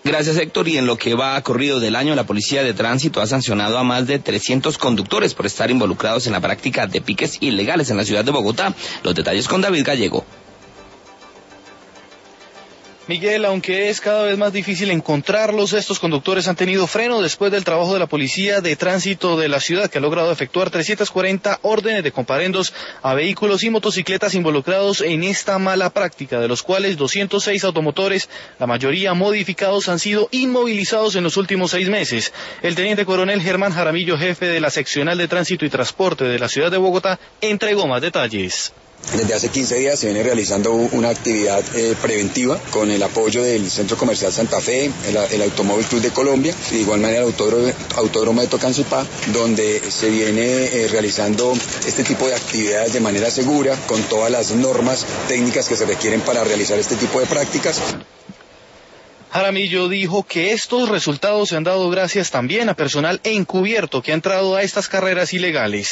Gracias, Héctor. Y en lo que va corrido del año, la Policía de Tránsito ha sancionado a más de 300 conductores por estar involucrados en la práctica de piques ilegales en la ciudad de Bogotá. Los detalles con David Gallego. Miguel, aunque es cada vez más difícil encontrarlos, estos conductores han tenido freno después del trabajo de la Policía de Tránsito de la ciudad, que ha logrado efectuar 340 órdenes de comparendos a vehículos y motocicletas involucrados en esta mala práctica, de los cuales 206 automotores, la mayoría modificados, han sido inmovilizados en los últimos 6 meses. El teniente coronel Germán Jaramillo, jefe de la seccional de Tránsito y Transporte de la ciudad de Bogotá, entregó más detalles. Desde hace 15 días se viene realizando una actividad preventiva con el apoyo del Centro Comercial Santa Fe, el Automóvil Club de Colombia y de igual manera el Autódromo de Tocancipá, donde se viene realizando este tipo de actividades de manera segura, con todas las normas técnicas que se requieren para realizar este tipo de prácticas. Jaramillo dijo que estos resultados se han dado gracias también a personal encubierto que ha entrado a estas carreras ilegales.